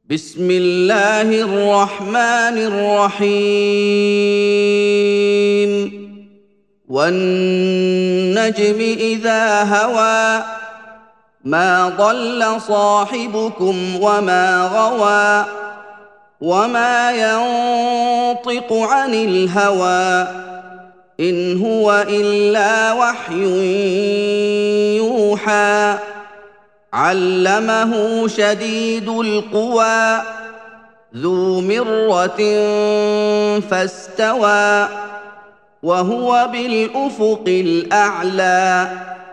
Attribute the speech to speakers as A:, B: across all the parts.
A: بسم الله الرحمن الرحيم والنجم إذا هوى ما ضل صاحبكم وما غوى وما ينطق عن الهوى إن هو إلا وحي يوحى علمه شديد القوى ذو مرة فاستوى وهو بالأفق الأعلى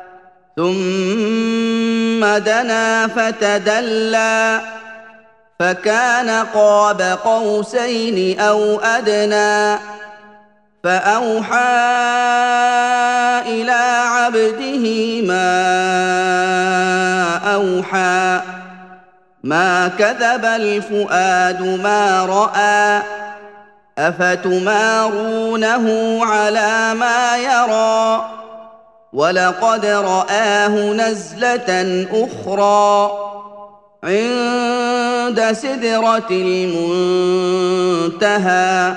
A: ثم دنا فتدلى فكان قاب قوسين أو أدنى فأوحى إلى عبده ما أوحى ما كذب الفؤاد ما رأى أفتمارونه على ما يرى ولقد رآه نزلة أخرى عند سدرة المنتهى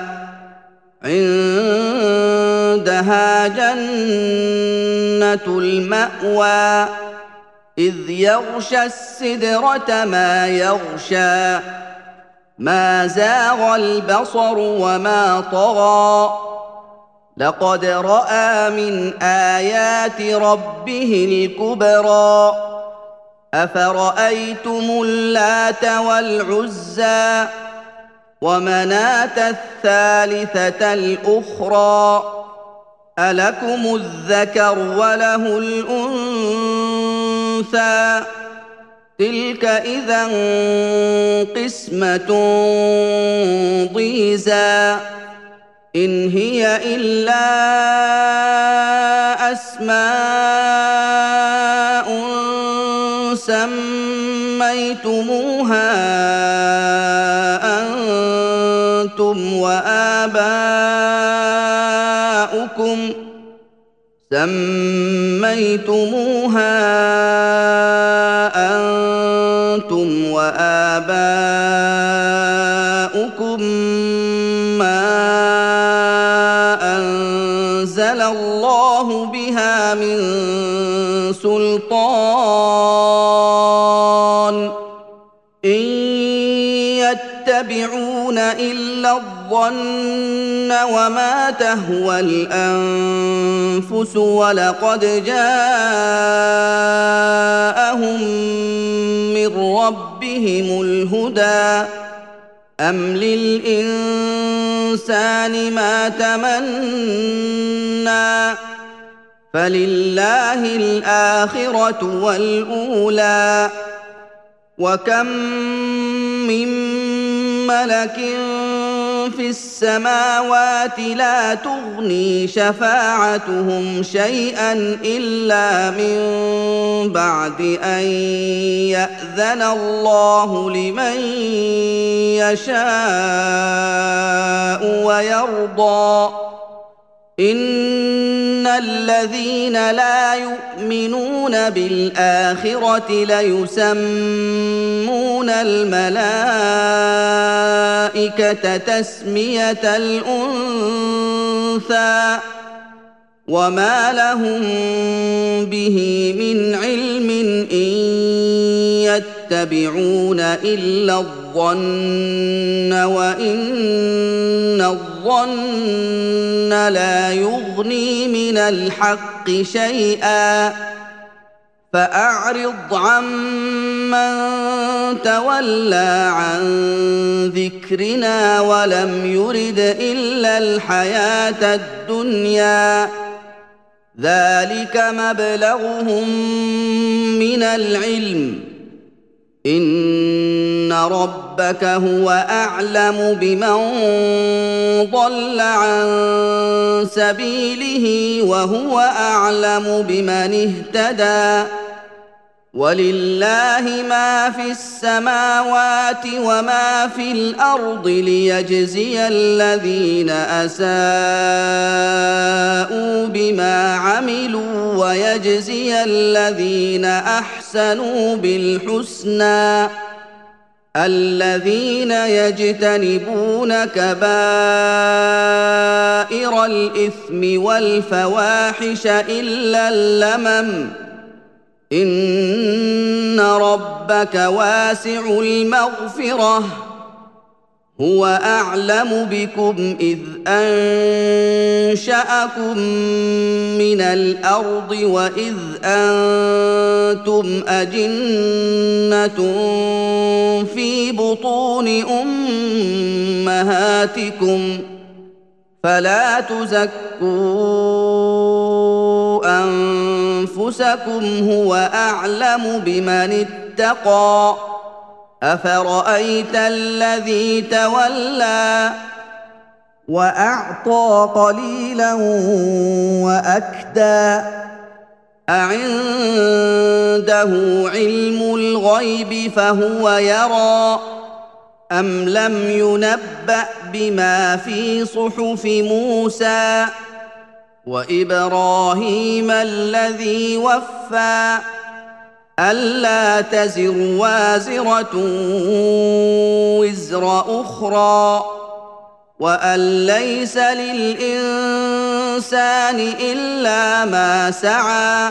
A: عندها جنة المأوى إذ يغشى السدرة ما يغشى ما زاغ البصر وما طغى لقد رأى من آيات ربه الكبرى أفرأيتم اللات والعزى ومناة الثالثة الأخرى ألكم الذكر وله الأنثى تلك إذا قسمة ضيزى إن هي إلا أسماء سميتموها أنتم وآباؤكم ما أنزل الله بها من سلطان إن يتبعون إلا الظن وما تهوى الأنفس ولقد جاءهم من ربهم الهدى أم للإنسان ما تمنى فلله الآخرة والأولى وكم من ملك في السماوات لا تغني شفاعتهم شيئا إلا من بعد أن يأذن الله لمن يشاء ويرضى إن الذين لا يؤمنون بالآخرة ليسمون الملائكة تسمية الأنثى وما لهم به من علم إن يتبعون إلا الظن وإن الظن لا يغني من الحق شيئا فأعرض عمن تولى عن ذكرنا ولم يرد إلا الحياة الدنيا ذلك مبلغهم من العلم إن ربك هو أعلم بمن ضل عن سبيله وهو أعلم بمن اهتدى ولله ما في السماوات وما في الأرض ليجزي الذين أساءوا بما عملوا ويجزي الذين أحسنوا بالحسنى الذين يجتنبون كبائر الإثم والفواحش إلا اللمم إن ربك واسع المغفرة هو أعلم بكم إذ أنشأكم من الأرض وإذ أنتم أجنة في بطون أمهاتكم فلا تزكوا أنفسكم هو أعلم بمن اتقى أفرأيت الذي تولى وأعطى قليلا وأكدى أعنده علم الغيب فهو يرى أم لم ينبأ بما في صحف موسى وإبراهيم الذي وفى ألا تزر وازرة وزر أخرى وأن ليس للإنسان إلا ما سعى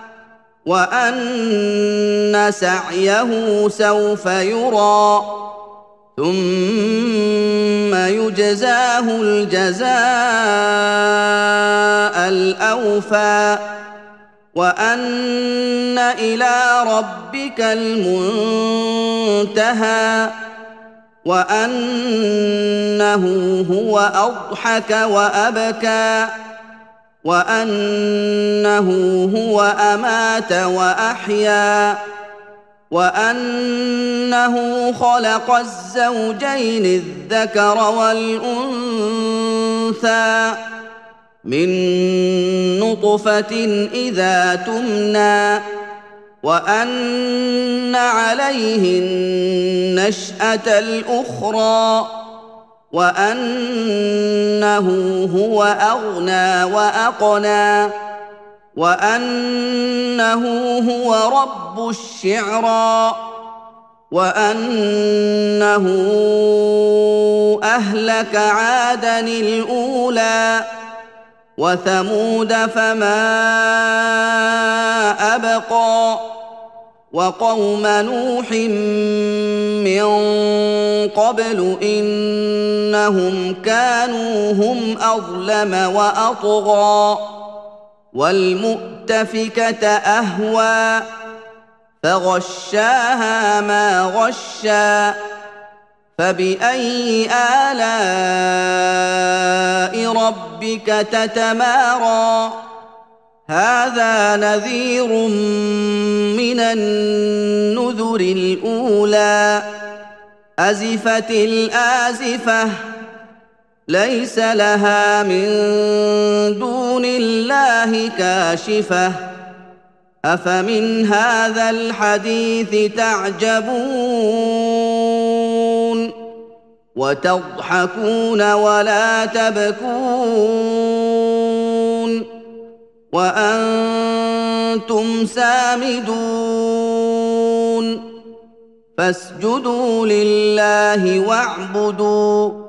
A: وأن سعيه سوف يرى ثم يجزاه الجزاء الأوفى وأن إلى ربك المنتهى وأنه هو أضحك وأبكى وأنه هو أمات وأحيا وأنه خلق الزوجين الذكر والأنثى من نطفة إذا تمنى وأن عليه النشأة الأخرى وأنه هو أغنى وأقنى وأنه هو رب الشعرى وأنه أهلك عادا الأولى وثمود فما أبقى وقوم نوح من قبل إنهم كانوا هم أظلم وأطغى والمؤتفكة أهوى فغشاها ما غشى فبأي آلاء ربك تتمارى هذا نذير من النذر الأولى أزفت الآزفة ليس لها من دون الله كاشفة أفمن هذا الحديث تعجبون وتضحكون ولا تبكون وأنتم سامدون فاسجدوا لله واعبدوا